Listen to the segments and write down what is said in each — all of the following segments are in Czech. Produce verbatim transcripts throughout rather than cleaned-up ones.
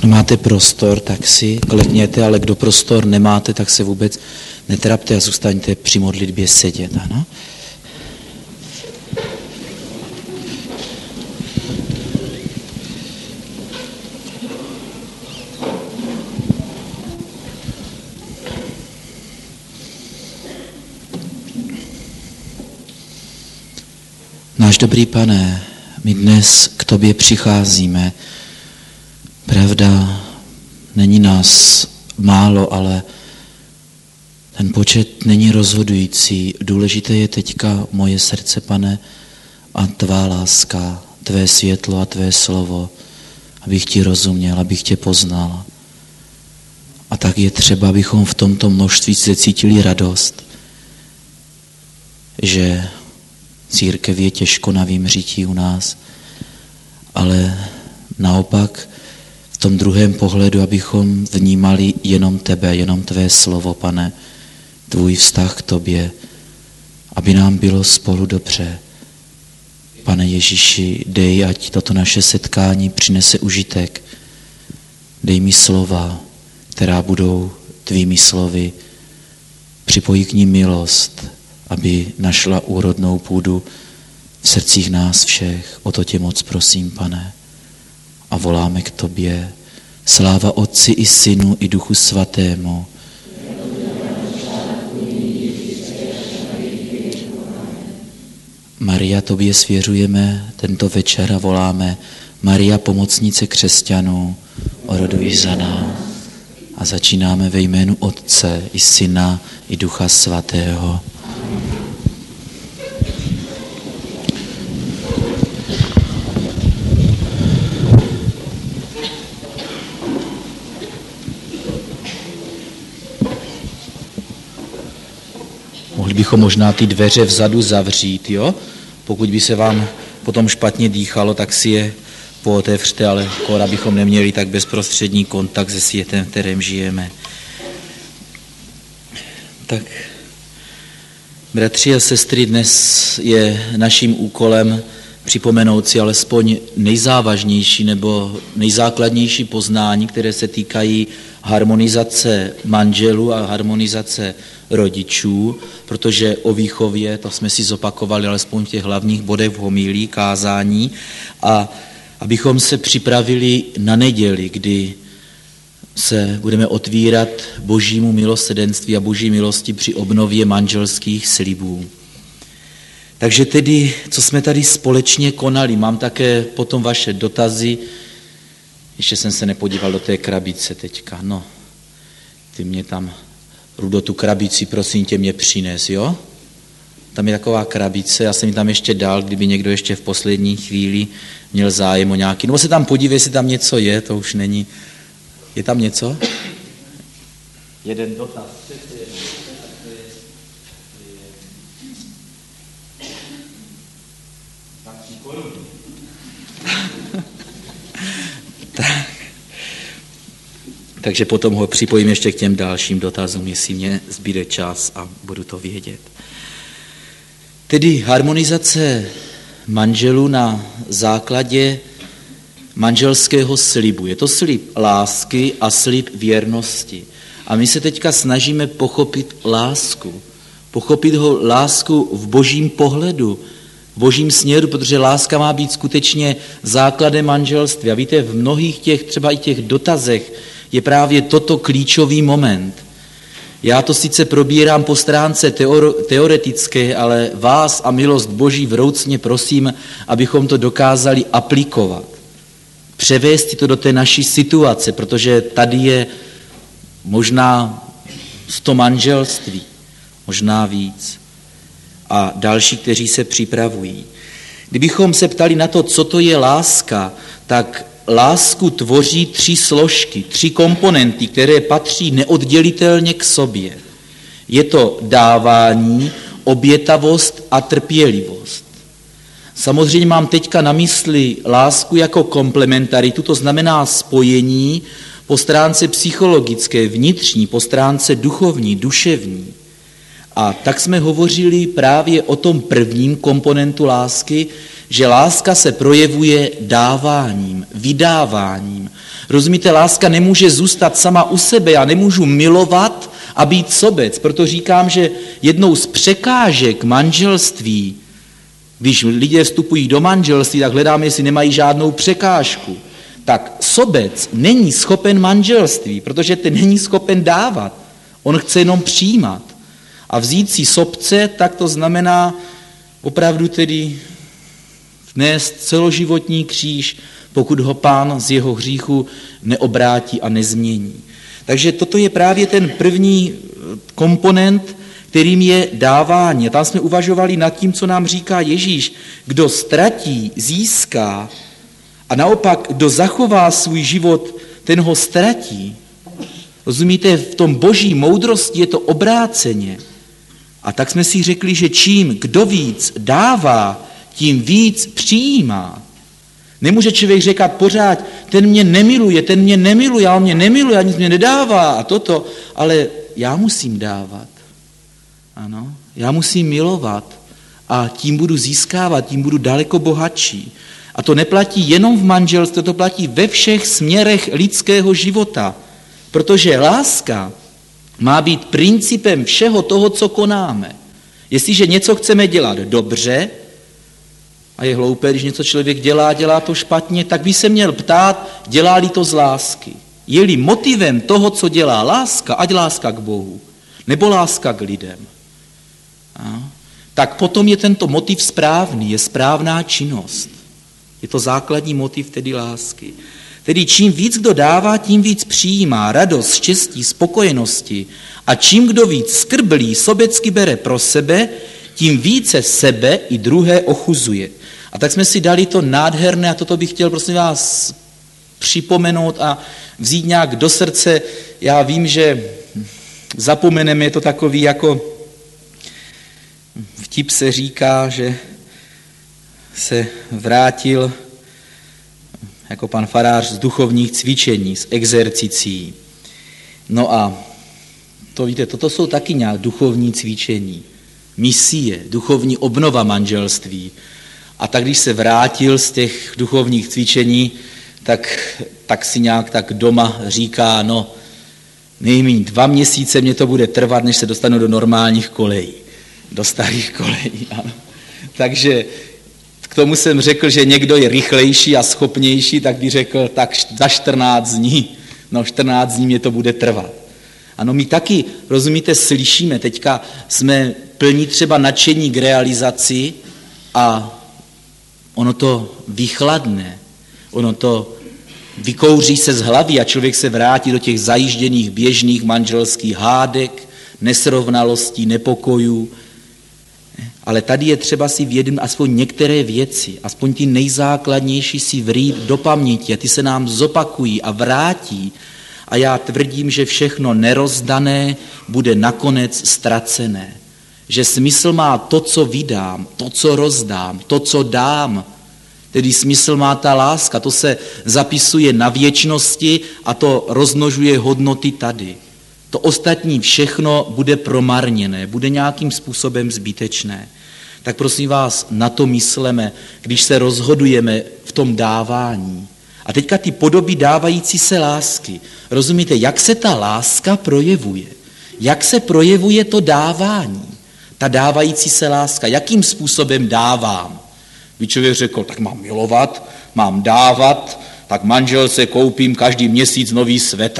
máte prostor, tak si klekněte, ale kdo prostor nemáte, tak se vůbec netrapte a zůstaňte při modlitbě sedět. Ano? Náš dobrý Pane, my dnes k tobě přicházíme. Pravda, není nás málo, ale ten počet není rozhodující. Důležité je teďka moje srdce, Pane, a tvá láska, tvé světlo a tvé slovo, abych ti rozuměl, abych tě poznal. A tak je třeba, abychom v tomto množství se cítili radost, že církev je těžko na vymřití u nás, ale naopak v tom druhém pohledu, abychom vnímali jenom tebe, jenom tvé slovo, Pane, tvůj vztah k tobě, aby nám bylo spolu dobře. Pane Ježíši, dej, ať toto naše setkání přinese užitek. Dej mi slova, která budou tvými slovy. Připoj k nim milost, aby našla úrodnou půdu v srdcích nás všech. O to tě moc prosím, Pane. A voláme k tobě. Sláva Otci i Synu i Duchu Svatému. Maria, tobě svěřujeme tento večer a voláme. Maria, pomocnice křesťanů, oroduj za nás. A začínáme ve jménu Otce i Syna i Ducha Svatého. Mohli bychom možná ty dveře vzadu zavřít, jo? Pokud by se vám potom špatně dýchalo, tak si je pootevřte, ale kora bychom neměli tak bezprostřední kontakt se světem, v kterém žijeme. Tak, bratři a sestry, dnes je naším úkolem připomenout si alespoň nejzávažnější nebo nejzákladnější poznání, které se týkají harmonizace manželů a harmonizace rodičů, protože o výchově, to jsme si zopakovali alespoň v těch hlavních bodech v homilii, kázání, a abychom se připravili na neděli, kdy se budeme otvírat božímu milosrdenství a boží milosti při obnově manželských slibů. Takže tedy, co jsme tady společně konali, mám také potom vaše dotazy. Ještě jsem se nepodíval do té krabice teďka. No, ty mě tam, Rudo, tu krabici, prosím tě, mě přines, jo? Tam je taková krabice, já jsem ji tam ještě dal, kdyby někdo ještě v poslední chvíli měl zájem o nějaký. No se tam podívej, jestli tam něco je, to už není. Je tam něco? Jeden dotaz. Tak. Takže potom ho připojím ještě k těm dalším dotazům, jestli mě zbyde čas a budu to vědět. Tedy harmonizace manželů na základě manželského slibu. Je to slib lásky a slib věrnosti. A my se teďka snažíme pochopit lásku. Pochopit ho lásku v božím pohledu, v božím směru, protože láska má být skutečně základem manželství. A víte, v mnohých těch, třeba i těch dotazech, je právě toto klíčový moment. Já to sice probírám po stránce teoretické, ale vás a milost Boží vroucně prosím, abychom to dokázali aplikovat. Převést to do té naší situace, protože tady je možná sto manželství, možná víc. A další, kteří se připravují. Kdybychom se ptali na to, co to je láska, tak lásku tvoří tři složky, tři komponenty, které patří neoddělitelně k sobě. Je to dávání, obětavost a trpělivost. Samozřejmě mám teďka na mysli lásku jako komplementaritu, to znamená spojení po stránce psychologické, vnitřní, po stránce duchovní, duševní. A tak jsme hovořili právě o tom prvním komponentu lásky, že láska se projevuje dáváním, vydáváním. Rozumíte, láska nemůže zůstat sama u sebe, já nemůžu milovat a být sobec. Proto říkám, že jednou z překážek manželství, když lidé vstupují do manželství, tak hledáme, jestli nemají žádnou překážku. Tak sobec není schopen manželství, protože ten není schopen dávat. On chce jenom přijímat. A vzít si sobce, tak to znamená opravdu tedy nést celoživotní kříž, pokud ho Pán z jeho hříchu neobrátí a nezmění. Takže toto je právě ten první komponent, kterým je dávání. A tam jsme uvažovali nad tím, co nám říká Ježíš. Kdo ztratí, získá, a naopak, kdo zachová svůj život, ten ho ztratí. Rozumíte, v tom boží moudrosti je to obráceně. A tak jsme si řekli, že čím kdo víc dává, tím víc přijímá. Nemůže člověk říkat pořád, ten mě nemiluje, ten mě nemiluje, a on mě nemiluje, a nic mě nedává a toto, ale já musím dávat. Ano, já musím milovat a tím budu získávat, tím budu daleko bohatší. A to neplatí jenom v manželství, to platí ve všech směrech lidského života, protože láska má být principem všeho toho, co konáme. Jestliže něco chceme dělat dobře, a je hloupé, když něco člověk dělá, dělá to špatně, tak by se měl ptát, dělá-li to z lásky. Je-li motivem toho, co dělá láska, ať láska k Bohu, nebo láska k lidem, a, tak potom je tento motiv správný, je správná činnost. Je to základní motiv tedy lásky. Tedy čím víc kdo dává, tím víc přijímá radost, štěstí, spokojenosti. A čím kdo víc skrblí, sobecky bere pro sebe, tím více sebe i druhé ochuzuje. A tak jsme si dali to nádherné, a toto bych chtěl, prosím vás, připomenout a vzít nějak do srdce. Já vím, že zapomeneme, je to takový jako vtip se říká, že se vrátil jako pan farář z duchovních cvičení, z exercicí. No a to víte, toto jsou taky nějak duchovní cvičení, misie, duchovní obnova manželství. A tak když se vrátil z těch duchovních cvičení, tak, tak si nějak tak doma říká, no nejméně dva měsíce mě to bude trvat, než se dostanu do normálních kolejí, do starých kolejí. Ano. Takže k tomu jsem řekl, že někdo je rychlejší a schopnější, tak by řekl, tak za čtrnáct dní, no čtrnáct dní mě to bude trvat. Ano, my taky, rozumíte, slyšíme, teďka jsme plní třeba nadšení k realizaci a ono to vychladne, ono to vykouří se z hlavy a člověk se vrátí do těch zajížděných běžných manželských hádek, nesrovnalostí, nepokojů. Ale tady je třeba si vědomit aspoň některé věci, aspoň ty nejzákladnější si vrít do paměti a ty se nám zopakují a vrátí. A já tvrdím, že všechno nerozdané bude nakonec ztracené. Že smysl má to, co vydám, to, co rozdám, to, co dám. Tedy smysl má ta láska, to se zapisuje na věčnosti a to rozmnožuje hodnoty tady. To ostatní všechno bude promarněné, bude nějakým způsobem zbytečné. Tak prosím vás, na to mysleme, když se rozhodujeme v tom dávání. A teďka ty podoby dávající se lásky. Rozumíte, jak se ta láska projevuje? Jak se projevuje to dávání? Ta dávající se láska, jakým způsobem dávám? By člověk řekl, tak mám milovat, mám dávat, tak manželce koupím každý měsíc nový svetr.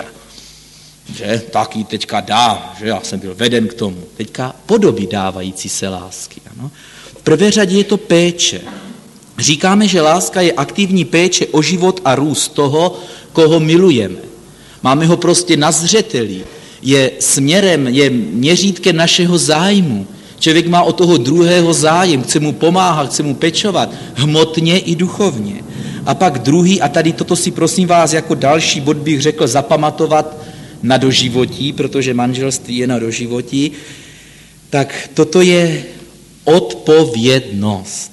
Že taky teďka dám, že já jsem byl veden k tomu. Teďka podoby dávající se lásky. Ano? V prvé řadě je to péče. Říkáme, že láska je aktivní péče o život a růst toho, koho milujeme. Máme ho prostě na zřeteli. Je směrem, je měřítkem našeho zájmu. Člověk má o toho druhého zájem, chce mu pomáhat, chce mu pečovat, hmotně i duchovně. A pak druhý, a tady toto si prosím vás jako další bod bych řekl zapamatovat na doživotí, protože manželství je na doživotí, tak toto je odpovědnost.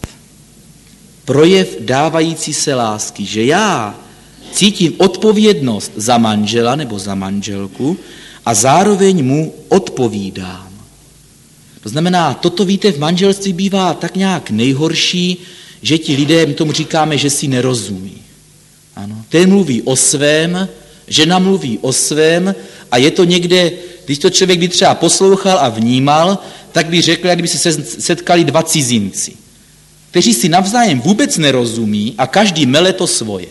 Projev dávající se lásky, že já cítím odpovědnost za manžela nebo za manželku a zároveň mu odpovídám. To znamená, toto víte, v manželství bývá tak nějak nejhorší, že ti lidé, my tomu říkáme, že si nerozumí. Ano. Ten mluví o svém, žena mluví o svém a je to někde, když to člověk by třeba poslouchal a vnímal, tak by řekl, jak by se setkali dva cizinci, kteří si navzájem vůbec nerozumí a každý mele to svoje.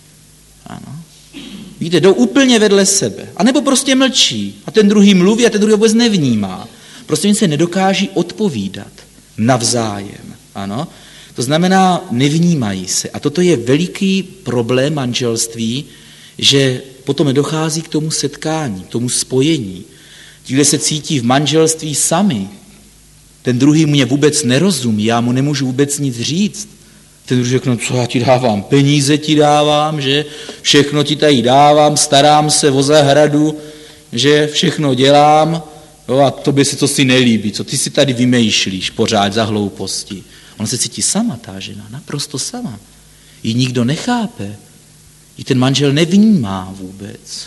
Ano. Víte, jdou úplně vedle sebe. A nebo prostě mlčí. A ten druhý mluví a ten druhý vůbec nevnímá. Prostě se nedokáží odpovídat navzájem. Ano. To znamená, nevnímají se. A toto je veliký problém manželství, že potom nedochází k tomu setkání, k tomu spojení. Ti, kdo se cítí v manželství sami, ten druhý mě vůbec nerozumí, já mu nemůžu vůbec nic říct. Ten druhý řekne, co já ti dávám, peníze ti dávám, že všechno ti tady dávám, starám se o zahradu, že všechno dělám, jo, a tobě se to si nelíbí, co ty si tady vymýšlíš pořád za hlouposti. Ona se cítí sama, ta žena, naprosto sama. Ji nikdo nechápe, ji ten manžel nevnímá vůbec.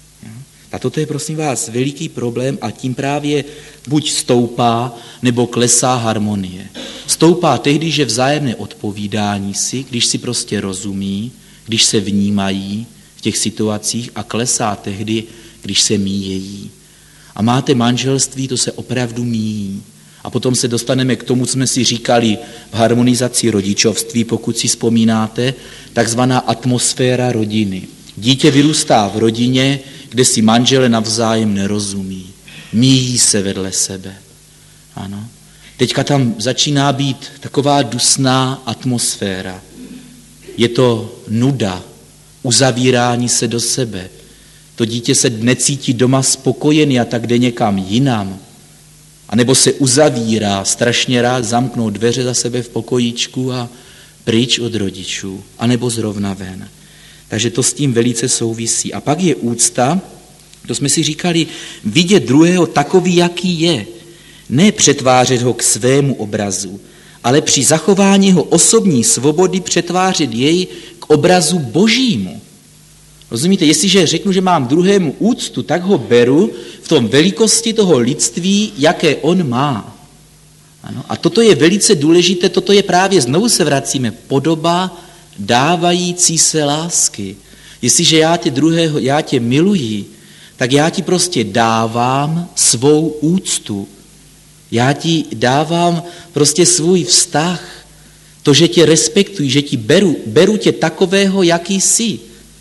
A toto je, prosím vás, veliký problém a tím právě buď stoupá, nebo klesá harmonie. Stoupá tehdy, že vzájemné odpovídání si, když si prostě rozumí, když se vnímají v těch situacích, a klesá tehdy, když se míjejí. A máte manželství, to se opravdu míjí. A potom se dostaneme k tomu, co jsme si říkali v harmonizaci rodičovství, pokud si vzpomínáte, takzvaná atmosféra rodiny. Dítě vyrůstá v rodině, kde si manžele navzájem nerozumí. Míjí se vedle sebe. Ano. Teďka tam začíná být taková dusná atmosféra. Je to nuda, uzavírání se do sebe. To dítě se necítí doma spokojený a tak jde někam jinam. A nebo se uzavírá, strašně rád zamknou dveře za sebe v pokojíčku a pryč od rodičů. A nebo zrovna ven. Takže to s tím velice souvisí. A pak je úcta, to jsme si říkali, vidět druhého takový, jaký je. Ne přetvářet ho k svému obrazu, ale při zachování jeho osobní svobody přetvářet jej k obrazu božímu. Rozumíte, jestliže řeknu, že mám druhému úctu, tak ho beru v tom velikosti toho lidství, jaké on má. Ano? A toto je velice důležité, toto je právě, znovu se vracíme, podoba dávající se lásky. Jestliže já tě druhého, já tě miluji, tak já ti prostě dávám svou úctu. Já ti dávám prostě svůj vztah. To, že tě respektuji, že ti beru, beru tě takového, jaký jsi.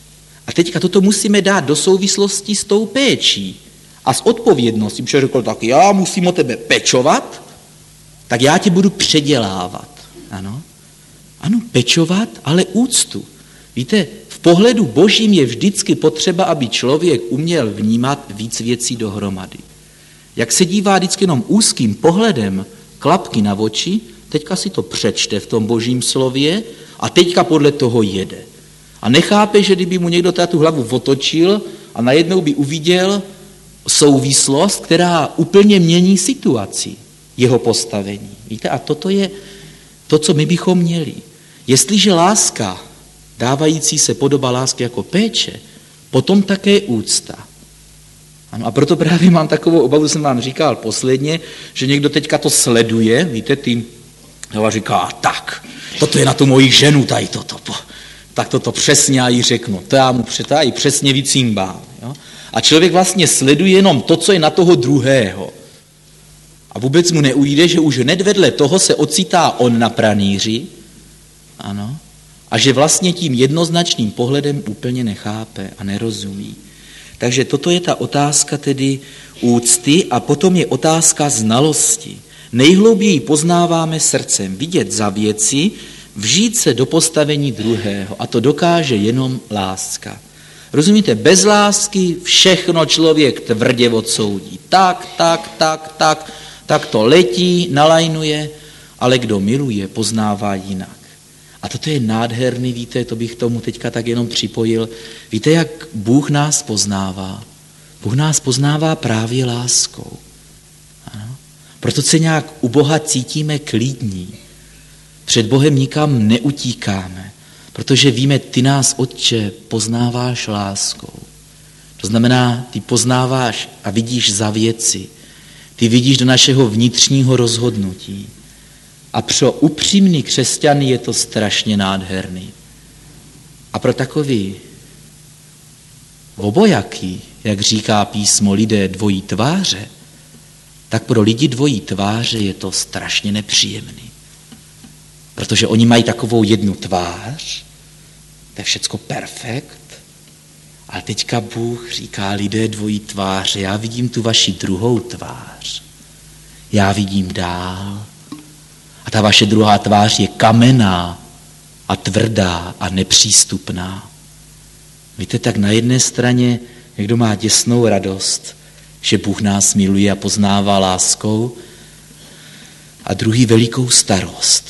A teďka toto musíme dát do souvislosti s tou péčí a s odpovědností. Protože řekl tak, já musím o tebe pečovat, tak já tě budu předělávat. Ano, ano, pečovat, ale úctu. Víte, v pohledu božím je vždycky potřeba, aby člověk uměl vnímat víc věcí dohromady. Jak se dívá vždycky jenom úzkým pohledem klapky na oči, teďka si to přečte v tom božím slově a teďka podle toho jede. A nechápe, že kdyby mu někdo tu hlavu otočil a najednou by uviděl souvislost, která úplně mění situaci, jeho postavení. Víte, a toto je to, co my bychom měli. Jestliže láska, dávající se podoba lásky jako péče, potom také úcta. Ano, a proto právě mám takovou obavu, jsem vám říkal posledně, že někdo teďka to sleduje, víte, tím a říká, tak, toto je na tu moji ženu, tady toto, tak toto přesně já jí řeknu, to já mu přetáji přesně vycímbám. Jo? A člověk vlastně sleduje jenom to, co je na toho druhého. A vůbec mu neujde, že už hned vedle toho se ocitá on na pranýři, ano, a že vlastně tím jednoznačným pohledem úplně nechápe a nerozumí. Takže toto je ta otázka tedy úcty a potom je otázka znalosti. Nejhlouběji poznáváme srdcem, vidět za věci, vžít se do postavení druhého a to dokáže jenom láska. Rozumíte, bez lásky všechno člověk tvrdě odsoudí. Tak, tak, tak, tak, tak to letí, nalajnuje, ale kdo miluje, poznává jinak. A toto je nádherný, víte, to bych tomu teďka tak jenom připojil. Víte, jak Bůh nás poznává? Bůh nás poznává právě láskou. Ano? Proto se nějak u Boha cítíme klidní. Před Bohem nikam neutíkáme, protože víme, ty nás, Otče, poznáváš láskou. To znamená, ty poznáváš a vidíš za věci. Ty vidíš do našeho vnitřního rozhodnutí. A pro upřímný křesťany je to strašně nádherný. A pro takový obojaký, jak říká písmo, lidé dvojí tváře, tak pro lidi dvojí tváře je to strašně nepříjemný. Protože oni mají takovou jednu tvář, to je všecko perfekt, ale teďka Bůh říká, lidé dvojí tváře, já vidím tu vaši druhou tvář, já vidím dál a ta vaše druhá tvář je kamenná a tvrdá a nepřístupná. Víte, tak na jedné straně někdo má děsnou radost, že Bůh nás miluje a poznává láskou, a druhý velikou starost.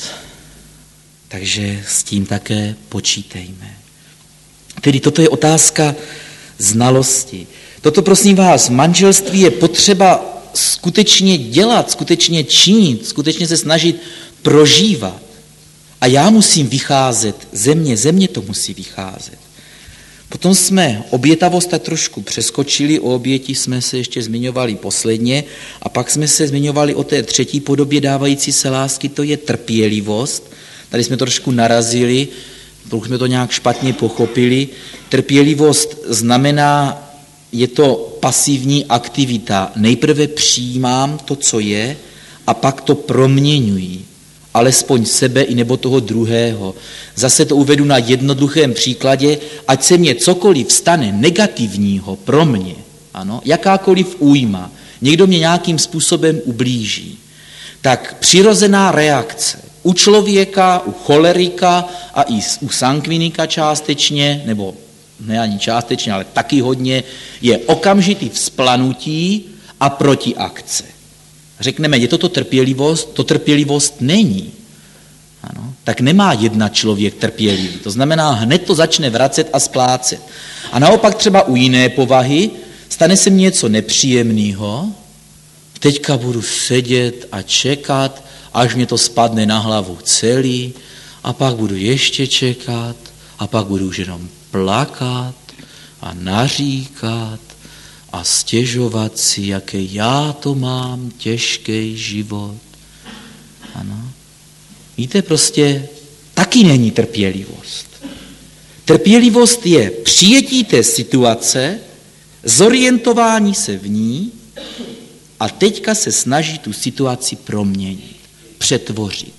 Takže s tím také počítejme. Tedy toto je otázka znalosti. Toto, prosím vás, manželství je potřeba skutečně dělat, skutečně činit, skutečně se snažit prožívat. A já musím vycházet ze mě, ze mě to musí vycházet. Potom jsme obětavost tak trošku přeskočili, o oběti jsme se ještě zmiňovali posledně a pak jsme se zmiňovali o té třetí podobě dávající se lásky, to je trpělivost. Tady jsme trošku narazili, pokud jsme to nějak špatně pochopili. Trpělivost znamená, je to pasivní aktivita. Nejprve přijímám to, co je, a pak to proměňuji. Alespoň sebe i nebo toho druhého. Zase to uvedu na jednoduchém příkladě, ať se mně cokoliv stane negativního pro mě, ano, jakákoliv újma, někdo mě nějakým způsobem ublíží, tak přirozená reakce u člověka, u cholerika a i u sankvinika částečně, nebo ne ani částečně, ale taky hodně, je okamžitý vzplanutí a protiakce. Řekneme, je toto trpělivost? To trpělivost není. Ano, tak nemá jedna člověk trpělivý. To znamená, hned to začne vracet a splácet. A naopak třeba u jiné povahy stane se mi něco nepříjemného, teďka budu sedět a čekat, až mě to spadne na hlavu celý, a pak budu ještě čekat, a pak budu už jenom plakat a naříkat a stěžovat si, jaké já to mám těžký život. Ano. Víte, prostě taky není trpělivost. Trpělivost je přijetí té situace, zorientování se v ní a teďka se snaží tu situaci proměnit, přetvořit.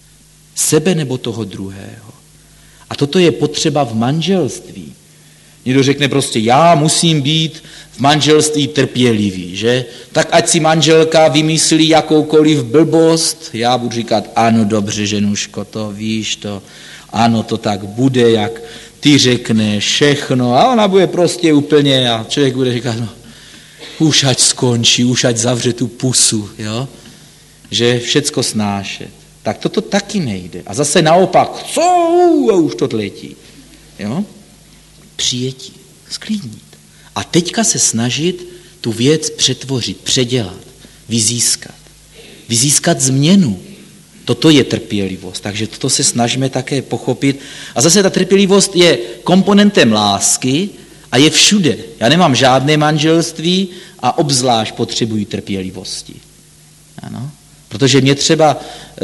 Sebe nebo toho druhého. A toto je potřeba v manželství. Někdo řekne prostě, já musím být v manželství trpělivý, že? Tak ať si manželka vymyslí jakoukoliv blbost, já budu říkat, ano, dobře, ženuško, to víš, to, ano, to tak bude, jak ty řekneš všechno, a ona bude prostě úplně, a člověk bude říkat, no, už ať skončí, už ať zavře tu pusu, jo? Že všecko snášet. Tak toto taky nejde. A zase naopak, co, a už to letí, jo? Přijetí, sklidnit. A teďka se snažit tu věc přetvořit, předělat, vyzískat. Vyzískat změnu. Toto je trpělivost, takže toto se snažíme také pochopit. A zase ta trpělivost je komponentem lásky a je všude. Já nemám žádné manželství a obzvlášť potřebuji trpělivosti. Ano? Protože mě třeba e,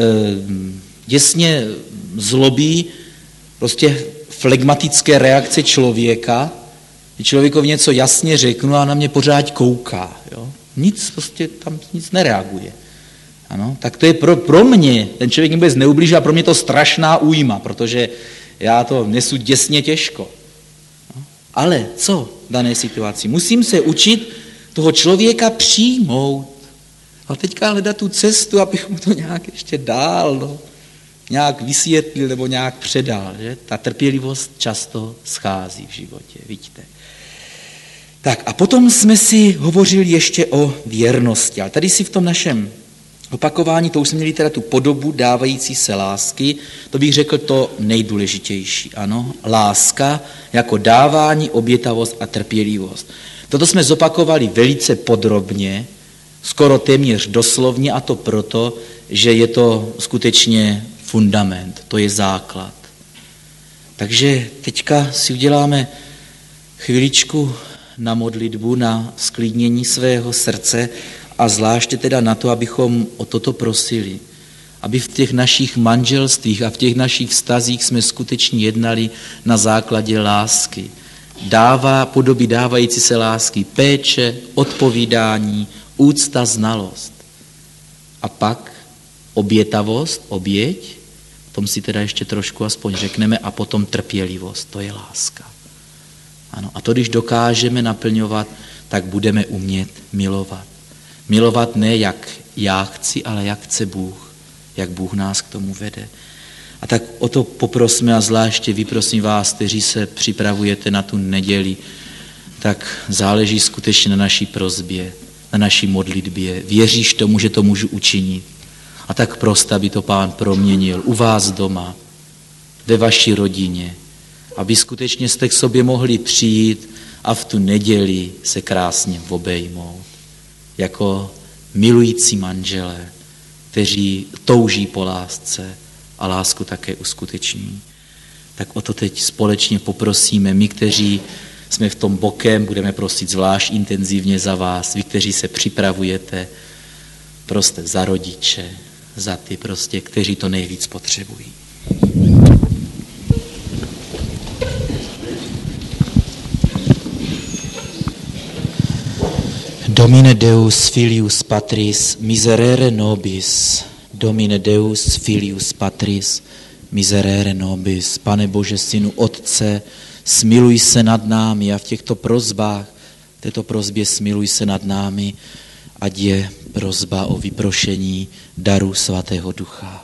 děsně zlobí prostě flegmatické reakce člověka, že člověkovi něco jasně řeknu a na mě pořád kouká. Jo? Nic, prostě tam nic nereaguje. Ano? Tak to je pro, pro mě, ten člověk mi vůbec neublíží a pro mě to strašná újma, protože já to nesu děsně těžko. No? Ale co v dané situaci? Musím se učit toho člověka přijmout. A teďka hledat tu cestu, abych mu to nějak ještě dál, no, nějak vysvětlil nebo nějak předal. Že? Ta trpělivost často schází v životě, vidíte. Tak a potom jsme si hovořili ještě o věrnosti, ale tady si v tom našem opakování, to už jsme měli teda tu podobu dávající se lásky, to bych řekl to nejdůležitější, ano, láska jako dávání, obětavost a trpělivost. Toto jsme zopakovali velice podrobně, skoro téměř doslovně, a to proto, že je to skutečně fundament, to je základ. Takže teďka si uděláme chviličku na modlitbu, na sklidnění svého srdce a zvláště teda na to, abychom o toto prosili. aby v těch našich manželstvích a v těch našich vztazích jsme skutečně jednali na základě lásky. Dává podoby dávající se lásky, péče, odpovídání, úcta, znalost. A pak obětavost, oběť, tom si teda ještě trošku aspoň řekneme, a potom trpělivost, to je láska. Ano, a to, když dokážeme naplňovat, tak budeme umět milovat. Milovat ne jak já chci, ale jak chce Bůh, jak Bůh nás k tomu vede. A tak o to poprosme a zvláště vy, prosím vás, kteří se připravujete na tu neděli, tak záleží skutečně na naší prosbě, na naší modlitbě. Věříš tomu, že to můžu učinit. A tak prost, aby to Pán proměnil u vás doma, ve vaší rodině, aby skutečně jste k sobě mohli přijít a v tu neděli se krásně obejmout. Jako milující manželé, kteří touží po lásce a lásku také uskuteční. Tak o to teď společně poprosíme. My, kteří jsme v tom bokem, budeme prosit zvlášť intenzivně za vás. Vy, kteří se připravujete, prostě za rodiče, za ty prostě, kteří to nejvíc potřebují. Domine Deus filius patris miserere nobis. Domine Deus filius patris miserere nobis. Pane Bože, Synu, Otce, smiluj se nad námi a v těchto prosbách, v této prosbě smiluj se nad námi, ať je prosba o vyprošení daru Svatého Ducha.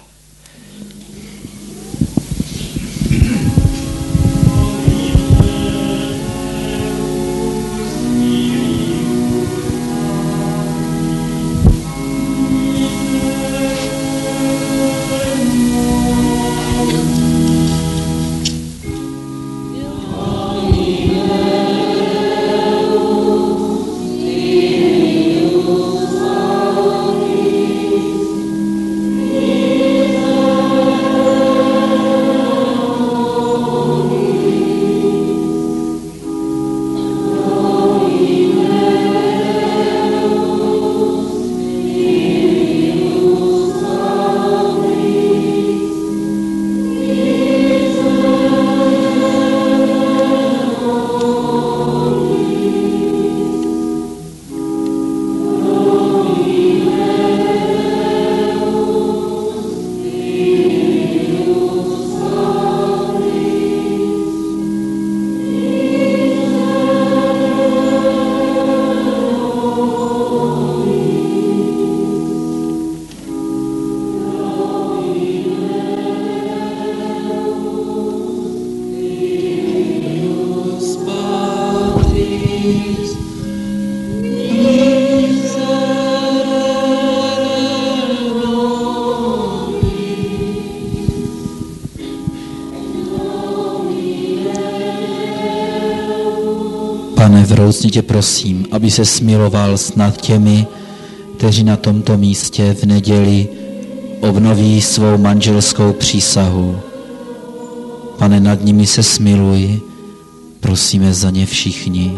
Pane, vroucně tě prosím, aby se smiloval snad těmi, kteří na tomto místě v neděli obnoví svou manželskou přísahu. Pane, nad nimi se smiluj, prosíme za ně všichni.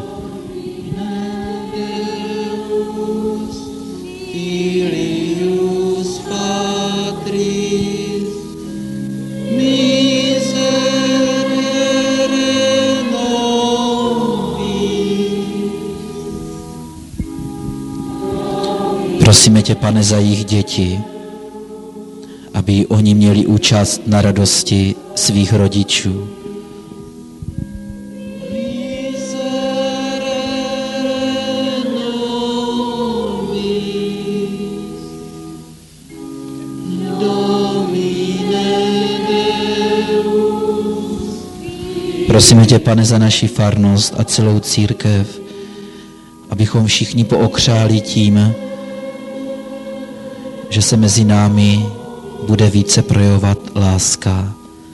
Prosíme tě, Pane, za jejich děti, aby oni měli účast na radosti svých rodičů. Prosíme tě, Pane, za naši farnost a celou církev, abychom všichni pookřáli tím, že se mezi námi bude více projevovat láska.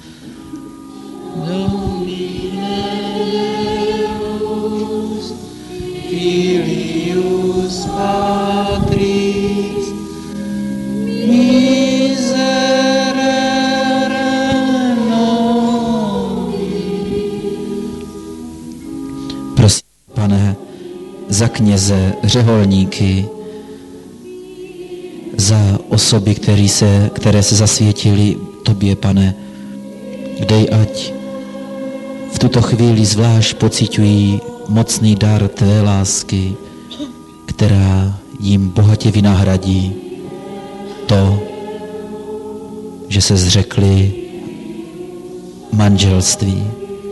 Prosím, Pane, za kněze, řeholníky, za osoby, které se, které se zasvětily tobě, Pane, dej, ať v tuto chvíli zvlášť pociťují mocný dar tvé lásky, která jim bohatě vynahradí to, že se zřekli manželství.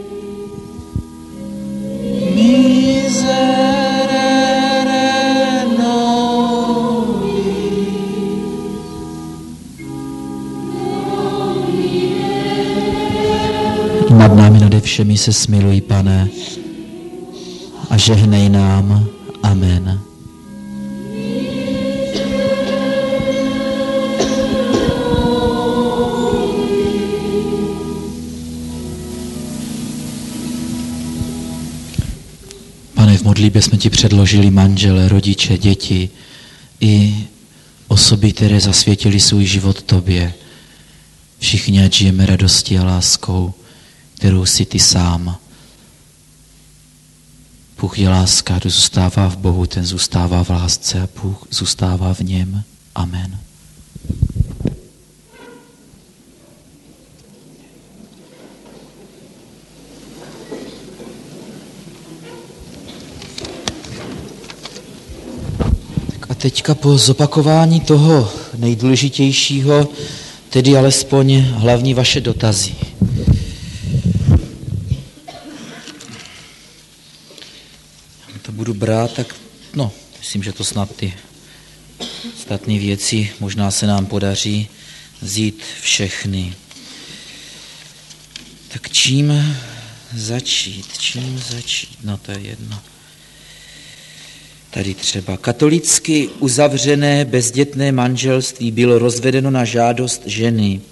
Nad námi nade všemi se smiluj, Pane, a žehnej nám. Amen. Pane, v modlitbě jsme ti předložili manžele, rodiče, děti i osoby, které zasvětili svůj život tobě. Všichni, ať žijeme radostí a láskou, kterou jsi ty sám. Bůh je láska, kdo zůstává v Bohu, ten zůstává v lásce a Bůh zůstává v něm. Amen. Tak a teďka po zopakování toho nejdůležitějšího, tedy alespoň hlavní vaše dotazy. Budu brát, tak no, myslím, že to snad ty statné věci možná se nám podaří vzít všechny. Tak čím začít? Čím začít? No to je jedno. Tady třeba katolicky uzavřené bezdětné manželství bylo rozvedeno na žádost ženy.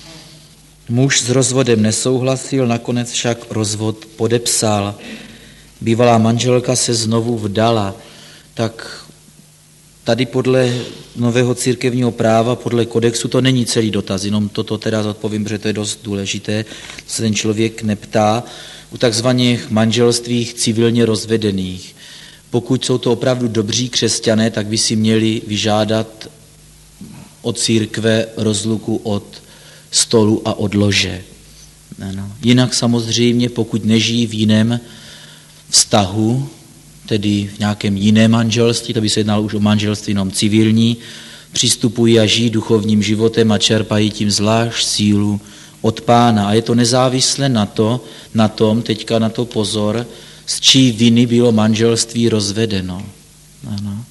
Muž s rozvodem nesouhlasil, nakonec však rozvod podepsal. Bývalá manželka se znovu vdala, tak tady podle nového církevního práva, podle kodexu, to není celý dotaz, jenom toto teda zodpovím, protože to je dost důležité, se ten člověk neptá. U takzvaných manželstvích civilně rozvedených, pokud jsou to opravdu dobří křesťané, tak by si měli vyžádat od církve rozluku od stolu a od lože. Ano. Jinak samozřejmě, pokud nežijí v jiném vztahu, tedy v nějakém jiném manželství, to by se jednalo už o manželství jenom civilní, přistupují a žijí duchovním životem a čerpají tím zvlášť sílu od Pána. A je to nezávisle na, to, na tom, teďka na to pozor, z čí viny bylo manželství rozvedeno. Ano.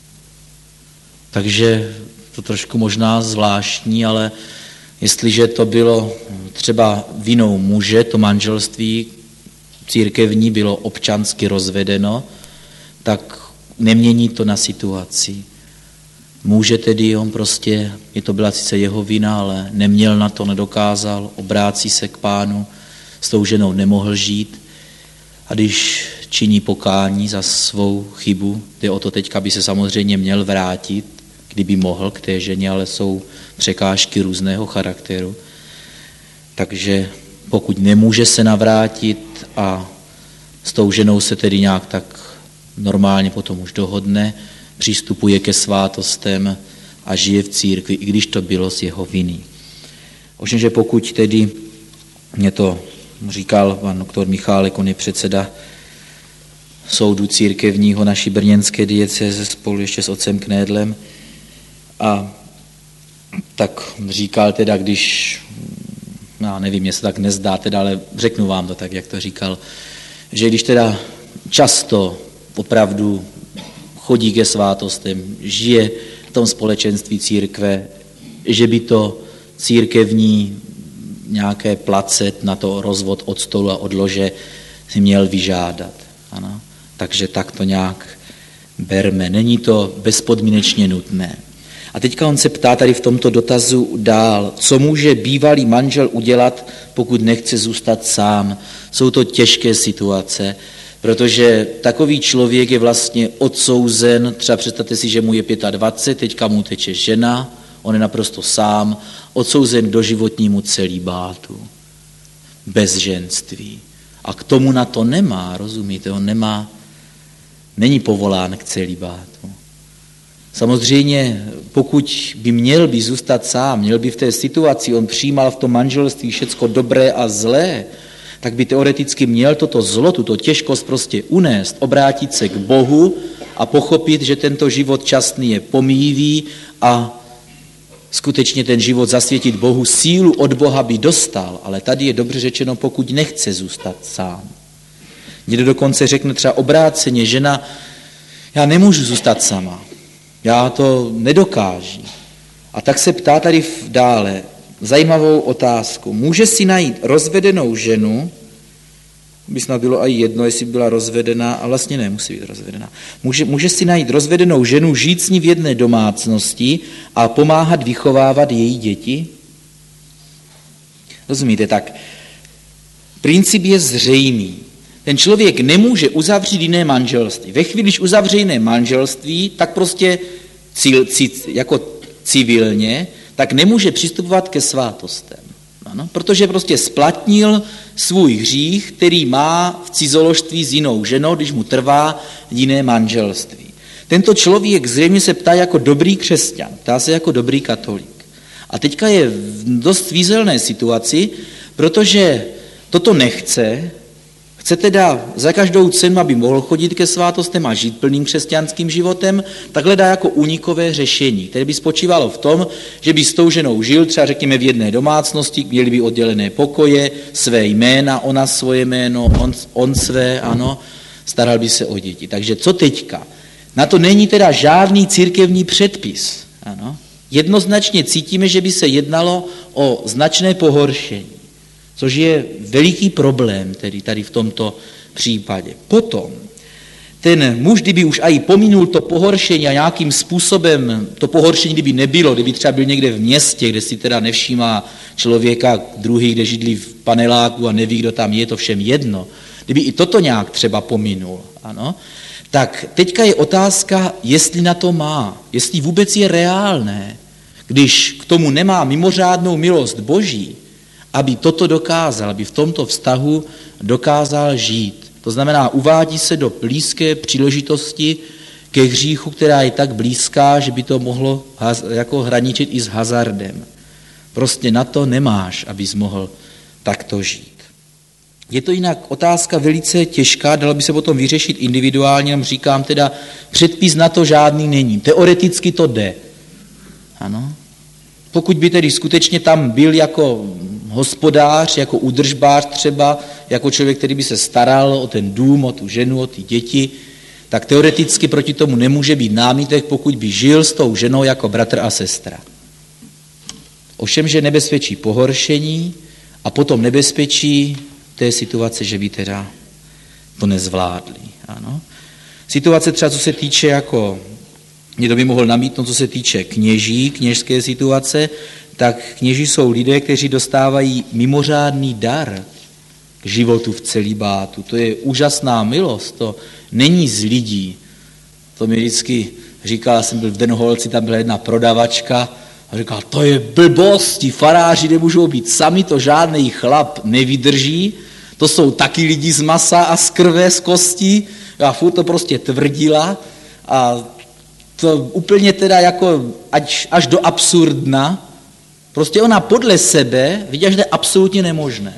Takže to trošku možná zvláštní, ale jestliže to bylo třeba vinou muže, to manželství církevní bylo občansky rozvedeno, tak nemění to na situaci. Může tedy, on prostě, je to byla sice jeho vina, ale neměl na to, nedokázal, obrácí se k Pánu, s tou ženou nemohl žít. A když činí pokání za svou chybu, jde o to teďka, by se samozřejmě měl vrátit, kdyby mohl k té ženě, ale jsou překážky různého charakteru. Takže pokud nemůže se navrátit a s tou ženou se tedy nějak tak normálně potom už dohodne, přistupuje ke svátostem a žije v církvi, i když to bylo z jeho viny. Ovšem, že pokud tedy, mě to říkal pan doktor Michálek, on je předseda soudu církevního naší brněnské diecéze spolu ještě s otcem Knédlem, a tak říkal teda, když, já nevím, mě se tak nezdá teda, ale řeknu vám to tak, jak to říkal, že když teda často opravdu chodí ke svátostem, žije v tom společenství církve, že by to církevní nějaké placet na to rozvod od stolu a od lože si měl vyžádat. Ano. Takže tak to nějak berme. Není to bezpodmínečně nutné. A teďka on se ptá tady v tomto dotazu dál, co může bývalý manžel udělat, pokud nechce zůstat sám. Jsou to těžké situace, protože takový člověk je vlastně odsouzen, třeba představte si, že mu je dvacet pět, teďka mu teče žena, on je naprosto sám, odsouzen do životnímu celibátu, bez ženství. A k tomu na to nemá, rozumíte, on nemá, není povolán k celibátu. Samozřejmě, pokud by měl by zůstat sám, měl by v té situaci, on přijímal v tom manželství všecko dobré a zlé, tak by teoreticky měl toto zlo, tuto těžkost prostě unést, obrátit se k Bohu a pochopit, že tento život časný je pomíjivý a skutečně ten život zasvětit Bohu, sílu od Boha by dostal, ale tady je dobře řečeno, pokud nechce zůstat sám. Někdo dokonce řekne třeba obráceně, žena, já nemůžu zůstat sama, já to nedokážu. A tak se ptá tady dále zajímavou otázku. Může si najít rozvedenou ženu, by snad bylo i jedno, jestli byla rozvedená, a vlastně nemusí být rozvedená. Může, může si najít rozvedenou ženu, žít s ní v jedné domácnosti a pomáhat vychovávat její děti? Rozumíte, tak princip je zřejmý. Ten člověk nemůže uzavřít jiné manželství. Ve chvíli, když uzavře jiné manželství, tak prostě cíl, cíl, jako civilně, tak nemůže přistupovat ke svátostem. Ano? Protože prostě splatnil svůj hřích, který má v cizoložství s jinou ženou, když mu trvá jiné manželství. Tento člověk zřejmě se ptá jako dobrý křesťan, ptá se jako dobrý katolík. A teďka je v dost svízelné situaci, protože toto nechce, chce teda za každou cenu, aby mohl chodit ke svátostem a žít plným křesťanským životem, tak hledá jako únikové řešení, které by spočívalo v tom, že by s tou ženou žil třeba řekněme v jedné domácnosti, měli by oddělené pokoje, své jména, ona svoje jméno, on, on své, ano, staral by se o děti. Takže co teďka? Na to není teda žádný církevní předpis. Ano. Jednoznačně cítíme, že by se jednalo o značné pohoršení, což je veliký problém tedy tady v tomto případě. Potom ten muž, kdyby už aj pominul to pohoršení a nějakým způsobem to pohoršení, kdyby nebylo, kdyby třeba byl někde v městě, kde si teda nevšímá člověka druhý, kde židlí v paneláku a neví, kdo tam je, to všem jedno, kdyby i toto nějak třeba pominul, ano, tak teďka je otázka, jestli na to má, jestli vůbec je reálné, když k tomu nemá mimořádnou milost Boží, aby toto dokázal, aby v tomto vztahu dokázal žít. To znamená, uvádí se do blízké příležitosti ke hříchu, která je tak blízká, že by to mohlo jako hraničit i s hazardem. Prostě na to nemáš, abys mohl takto žít. Je to jinak otázka velice těžká, dala by se potom vyřešit individuálně, jenom říkám teda, předpis na to žádný není. Teoreticky to jde. Ano. Pokud by tedy skutečně tam byl jako hospodář, jako údržbář třeba, jako člověk, který by se staral o ten dům, o tu ženu, o ty děti, tak teoreticky proti tomu nemůže být námitek, pokud by žil s tou ženou jako bratr a sestra. Ovšem, že nebezpečí pohoršení a potom nebezpečí té situace, že by teda to nezvládli. Ano. Situace třeba, co se týče jako, někdo by mohl namítnout, co se týče kněží, kněžské situace, tak kněží jsou lidé, kteří dostávají mimořádný dar k životu v celibátu. To je úžasná milost, to není z lidí. To mi vždycky říkal, já jsem byl v Denholci, tam byla jedna prodavačka a říkal, to je blbost, ti faráři nemůžou být sami, to žádný chlap nevydrží, to jsou taky lidi z masa a z krve, z kostí, a furt to prostě tvrdila a to úplně teda jako až, až do absurdna. Prostě ona podle sebe viděla, že to je absolutně nemožné.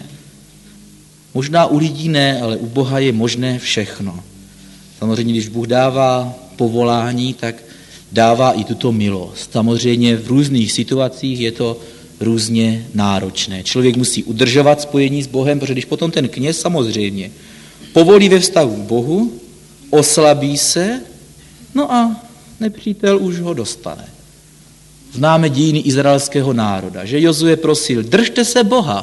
Možná u lidí ne, ale u Boha je možné všechno. Samozřejmě, když Bůh dává povolání, tak dává i tuto milost. Samozřejmě v různých situacích je to různě náročné. Člověk musí udržovat spojení s Bohem, protože když potom ten kněz samozřejmě povolí ve vztahu k Bohu, oslabí se, no a nepřítel už ho dostane. Známe dějiny izraelského národa, že Jozue prosil, držte se Boha.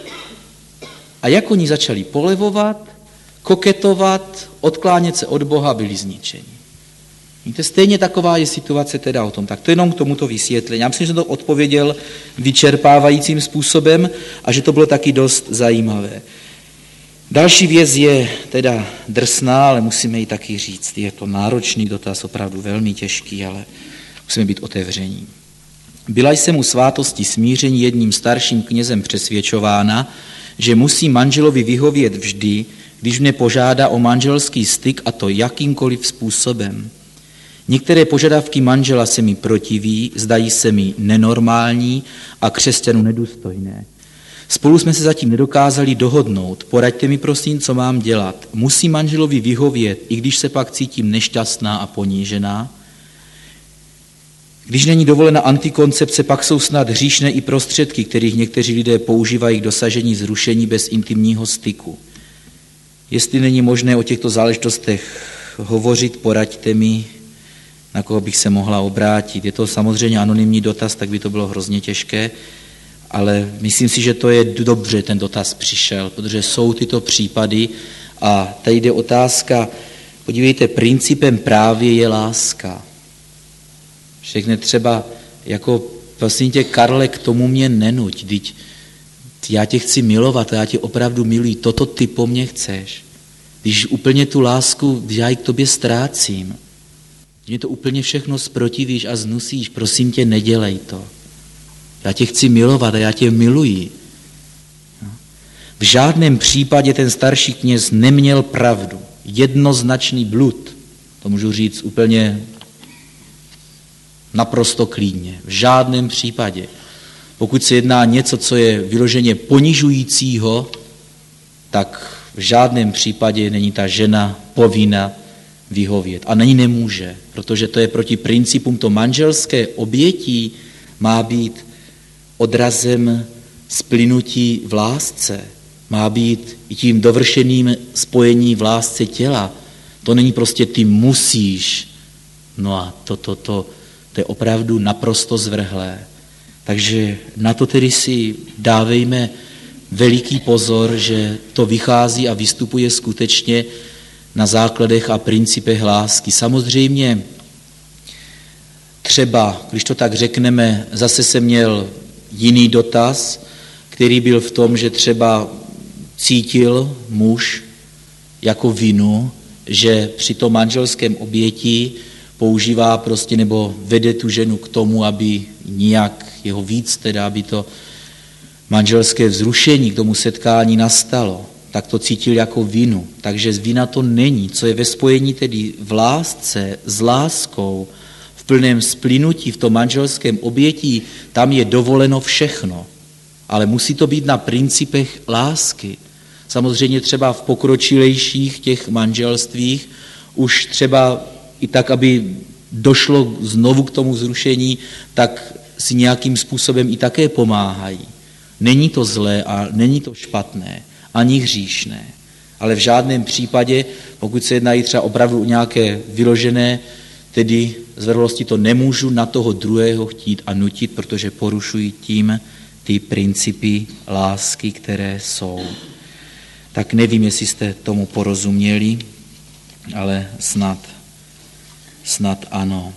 A jak oni začali polevovat, koketovat, odklánět se od Boha, byli zničeni. Víte, stejně taková je situace teda o tom. Tak to jenom k tomuto vysvětlení. Já myslím, že jsem to odpověděl vyčerpávajícím způsobem a že to bylo taky dost zajímavé. Další věc je teda drsná, ale musíme ji taky říct. Je to náročný dotaz, opravdu velmi těžký, ale musíme být otevření. Byla jsem u svátosti smíření jedním starším knězem přesvědčována, že musí manželovi vyhovět vždy, když mě požádá o manželský styk, a to jakýmkoliv způsobem. Některé požadavky manžela se mi protiví, zdají se mi nenormální a křesťanů nedůstojné. Spolu jsme se zatím nedokázali dohodnout. Poraďte mi prosím, co mám dělat. Musím manželovi vyhovět, i když se pak cítím nešťastná a ponížená. Když není dovolena antikoncepce, pak jsou snad hříšné i prostředky, kterých někteří lidé používají k dosažení zrušení bez intimního styku. Jestli není možné o těchto záležitostech hovořit, poraďte mi, na koho bych se mohla obrátit. Je to samozřejmě anonymní dotaz, tak by to bylo hrozně těžké, ale myslím si, že to je dobře, ten dotaz přišel, protože jsou tyto případy a tady jde otázka, podívejte, principem právě je láska. Všechny třeba jako, prosím tě, Karle, k tomu mě nenuť, vždyť já tě chci milovat a já tě opravdu miluji, toto ty po mně chceš. Když úplně tu lásku, když já ji k tobě ztrácím, mě to úplně všechno zprotivíš a znusíš, prosím tě, nedělej to. Já tě chci milovat a já tě miluji. V žádném případě ten starší kněz neměl pravdu. Jednoznačný blud, to můžu říct úplně naprosto klidně. V žádném případě. Pokud se jedná něco, co je vyloženě ponižujícího, tak v žádném případě není ta žena povinna vyhovět. A není nemůže, protože to je proti principům. To manželské obětí má být odrazem splynutí v lásce. Má být i tím dovršeným spojení v lásce těla. To není prostě ty musíš. No a to, to, to, to je opravdu naprosto zvrhlé. Takže na to tedy si dávejme veliký pozor, že to vychází a vystupuje skutečně na základech a principech lásky. Samozřejmě třeba, když to tak řekneme, zase jsem měl jiný dotaz, který byl v tom, že třeba cítil muž jako vinu, že při tom manželském oběti používá prostě nebo vede tu ženu k tomu, aby nijak jeho víc, teda aby to manželské vzrušení k tomu setkání nastalo, tak to cítil jako vinu. Takže vina to není. Co je ve spojení tedy v lásce, s láskou, v plném splynutí, v tom manželském obětí, tam je dovoleno všechno. Ale musí to být na principech lásky. Samozřejmě třeba v pokročilejších těch manželstvích už třeba i tak, aby došlo znovu k tomu zrušení, tak si nějakým způsobem i také pomáhají. Není to zlé a není to špatné, ani hříšné, ale v žádném případě, pokud se jedná třeba opravdu o nějaké vyložené, tedy zvrhlosti, to nemůžu na toho druhého chtít a nutit, protože porušují tím ty principy lásky, které jsou. Tak nevím, jestli jste tomu porozuměli, ale snad, snad ano.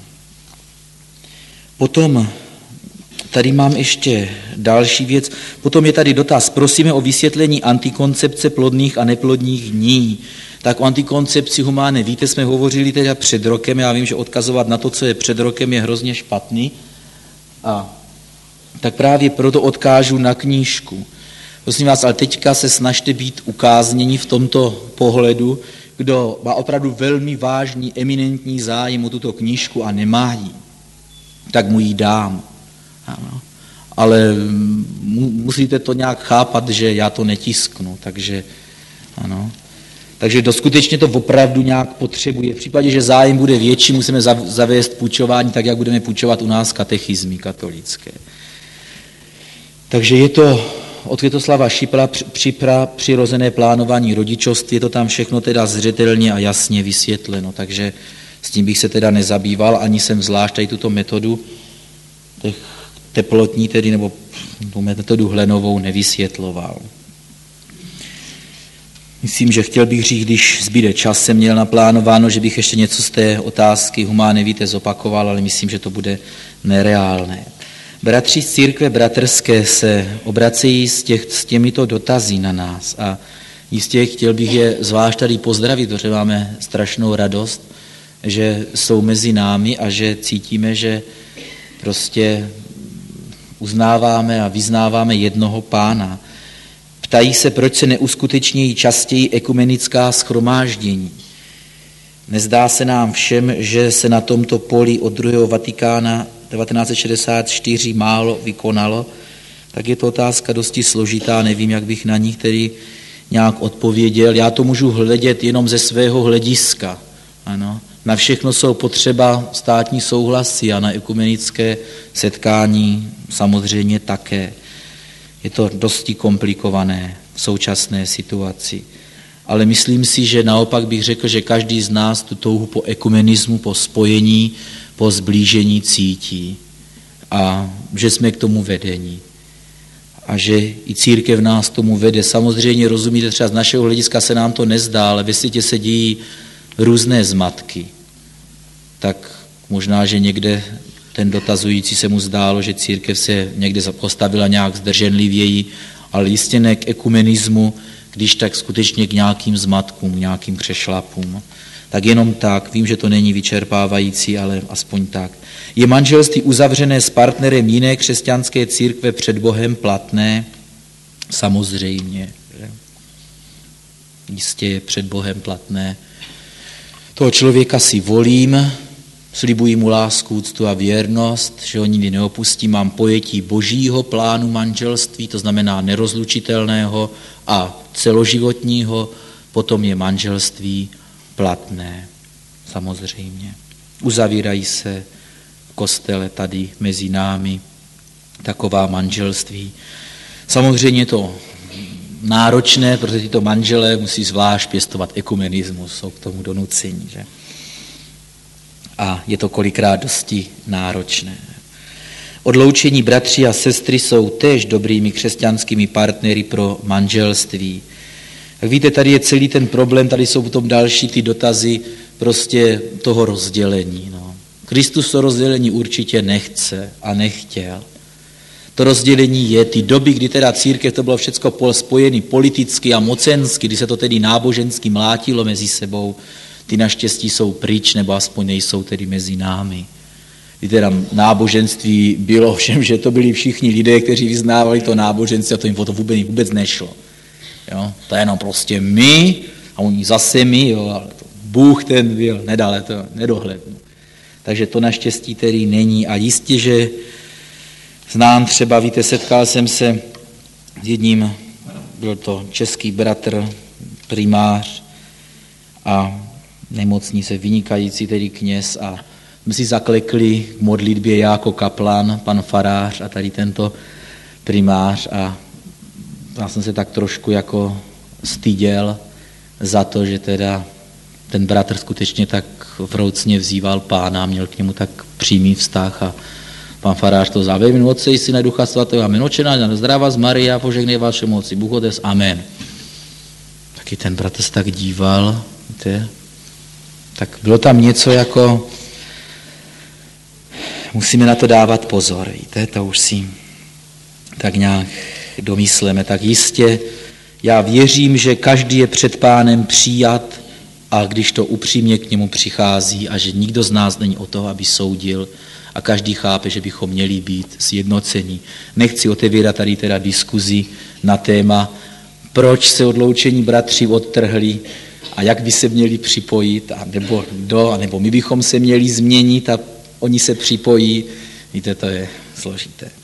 Potom tady mám ještě další věc. Potom je tady dotaz. Prosíme o vysvětlení antikoncepce plodných a neplodných dní. Tak o antikoncepci humánné, víte, jsme hovořili teda před rokem, já vím, že odkazovat na to, co je před rokem, je hrozně špatný. A tak právě proto odkážu na knížku. Prosím vás, ale teďka se snažte být ukázněni v tomto pohledu, kdo má opravdu velmi vážný, eminentní zájem o tuto knížku a nemá ji, tak mu ji dám. Ano. Ale musíte to nějak chápat, že já to netisknu, takže ano. Takže kdo skutečně to opravdu nějak potřebuje. V případě, že zájem bude větší, musíme zavést půjčování, tak jak budeme půjčovat u nás katechizmy katolické. Takže je to od Květoslava Šipra připra, přirozené plánování rodičovství, je to tam všechno teda zřetelně a jasně vysvětleno, takže s tím bych se teda nezabýval, ani jsem zvlášť tady tuto metodu těch teplotní tedy, nebo tu metodu hlenovou nevysvětloval. Myslím, že chtěl bych říct, když zbyde čas, jsem měl naplánováno, že bych ještě něco z té otázky humánné víte zopakoval, ale myslím, že to bude nereálné. Bratři z církve bratrské se obracejí s, těch, s těmito dotazy na nás a jistě chtěl bych je zvlášť tady pozdravit, protože máme strašnou radost, že jsou mezi námi a že cítíme, že prostě uznáváme a vyznáváme jednoho Pána. Ptají se, proč se neuskutečnějí častěji ekumenická shromáždění. Nezdá se nám všem, že se na tomto poli od druhého Vatikána devatenáct set šedesát čtyři málo vykonalo, tak je to otázka dosti složitá, nevím, jak bych na ní tedy nějak odpověděl. Já to můžu hledět jenom ze svého hlediska. Ano. Na všechno jsou potřeba státní souhlasy a na ekumenické setkání samozřejmě také. Je to dosti komplikované v současné situaci. Ale myslím si, že naopak bych řekl, že každý z nás tu touhu po ekumenismu, po spojení, po zblížení cítí a že jsme k tomu vedení. A že i církev nás tomu vede. Samozřejmě rozumíte, třeba z našeho hlediska se nám to nezdá, ale ve světě se dějí různé zmatky. Tak možná, že někde ten dotazující se mu zdálo, že církev se někde postavila nějak zdrženlivěji, ale jistě ne k ekumenismu, když tak skutečně k nějakým zmatkům, nějakým přešlapům. Tak jenom tak, vím, že to není vyčerpávající, ale aspoň tak. Je manželství uzavřené s partnerem jiné křesťanské církve před Bohem platné? Samozřejmě. Že? Jistě je před Bohem platné. Toho člověka si volím, slibuji mu lásku, úctu a věrnost, že ho nikdy neopustím, mám pojetí božího plánu manželství, to znamená nerozlučitelného a celoživotního, potom je manželství platné, samozřejmě. Uzavírají se v kostele tady mezi námi taková manželství. Samozřejmě je to náročné, protože tyto manželé musí zvlášť pěstovat ekumenismus, jsou k tomu donuceni, že? A je to kolikrát dosti náročné. Odloučení bratři a sestry jsou též dobrými křesťanskými partnery pro manželství. Jak víte, tady je celý ten problém, tady jsou potom další ty dotazy prostě toho rozdělení. No. Kristus to rozdělení určitě nechce a nechtěl. To rozdělení je ty doby, kdy teda církev to bylo všecko spojené politicky a mocensky, kdy se to tedy nábožensky mlátilo mezi sebou, ty naštěstí jsou pryč, nebo aspoň nejsou tedy mezi námi. Kdy teda náboženství bylo všem, že to byli všichni lidé, kteří vyznávali to náboženství a to jim o to vůbec, vůbec nešlo. Jo? To je jenom prostě my a oni zase my, jo, ale to Bůh ten byl, nedale to nedohlednu. Takže to naštěstí tedy není a jistě, že znám třeba, víte, setkal jsem se s jedním, byl to český bratr, primář a nemocní se vynikající tedy kněz a jsme si zaklekli k modlitbě já jako kaplan, pan farář a tady tento primář a já jsem se tak trošku jako styděl za to, že teda ten bratr skutečně tak vroucně vzýval Pána, měl k němu tak přímý vztah a pan farář to za ve jménu Otce i Syna Ducha Svatého, amen. Očená, zdravá z Maria, požehnej vaše moci, Bůh Otec, amen. Taky ten bratr se tak díval, víte, tak bylo tam něco jako, musíme na to dávat pozor, víte, to už si tak nějak domysleme, tak jistě já věřím, že každý je před Pánem přijat a když to upřímně k němu přichází a že nikdo z nás není o toho, aby soudil a každý chápe, že bychom měli být sjednocení. Nechci otevírat tady teda diskuzi na téma, proč se odloučení bratři odtrhli a jak by se měli připojit, a nebo do, a nebo my bychom se měli změnit a oni se připojí. Víte, to je složité.